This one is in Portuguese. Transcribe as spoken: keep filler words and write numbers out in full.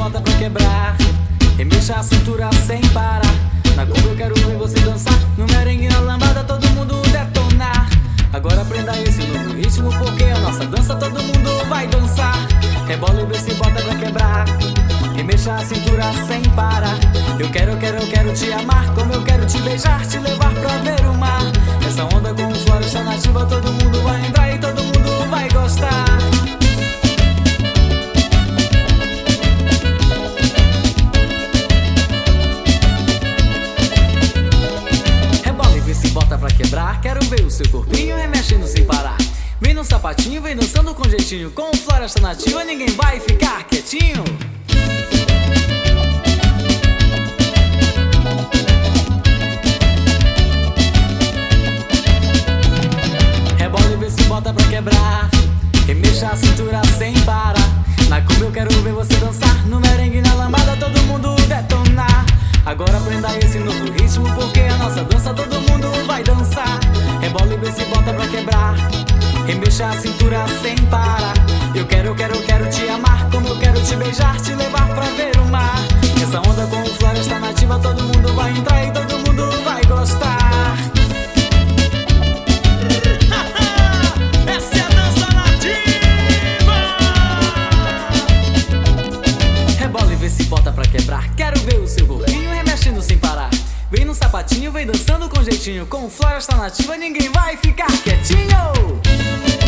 bota pra quebrar. Remexa a cintura sem parar. Na cumbia eu quero ver você dançar. No merengue, na lambada, todo mundo detonar. Agora aprenda esse novo ritmo, porque a nossa dança todo mundo vai dançar. Rebola e vê se bota pra quebrar. Remexa a cintura sem parar. Eu quero, eu quero, eu quero te amar. Como eu quero te beijar, te levar pra ver o mar. Essa onda com floresta nativa, todo mundo vai entrar e todo mundo vai gostar. Rebola e vê se bota pra quebrar. Quero ver o seu corpinho remexendo sem parar. Vem no sapatinho, vem dançando com jeitinho. Com floresta nativa ninguém vai ficar quietinho. Rebola e vê se bota pra quebrar. Remexa a cintura sem parar. Na cumbia eu quero ver você dançar. No merengue, na lambada, todo mundo detonar. Agora aprenda esse novo ritmo, porque a nossa dança todo mundo vai dançar. Rebola e vê se bota pra quebrar. Remexa a cintura sem parar. Eu quero, eu quero, eu quero te amar. Como eu quero te beijar, te levar pra ver o mar. Essa onda com floresta nativa, todo mundo vai entrar e todo mundo vai gostar. Essa é a dança nativa. Rebola e vê se bota pra quebrar. Quero ver o seu corpinho remexendo sem parar. Vem no sapatinho, vem dançando com jeitinho. Com floresta nativa ninguém vai ficar quietinho.